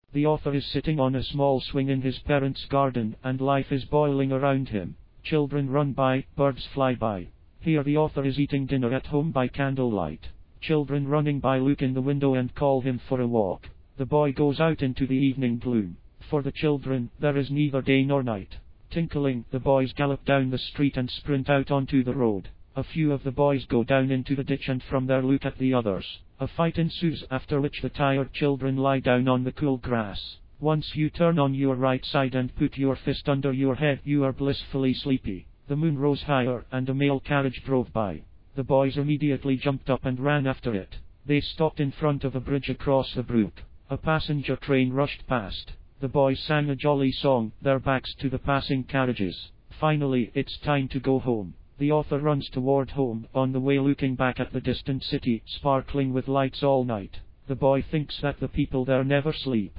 The author is sitting on a small swing in his parents' garden, and life is boiling around him. Children run by, birds fly by. Here the author is eating dinner at home by candlelight. Children running by look in the window and call him for a walk. The boy goes out into the evening gloom. For the children, there is neither day nor night. Tinkling, the boys gallop down the street and sprint out onto the road. A few of the boys go down into the ditch and from there look at the others. A fight ensues, after which the tired children lie down on the cool grass. Once you turn on your right side and put your fist under your head, you are blissfully sleepy. The moon rose higher, and a mail carriage drove by. The boys immediately jumped up and ran after it. They stopped in front of a bridge across the brook. A passenger train rushed past. The boys sang a jolly song, their backs to the passing carriages. Finally, it's time to go home. The author runs toward home, on the way looking back at the distant city, sparkling with lights all night. The boy thinks that the people there never sleep.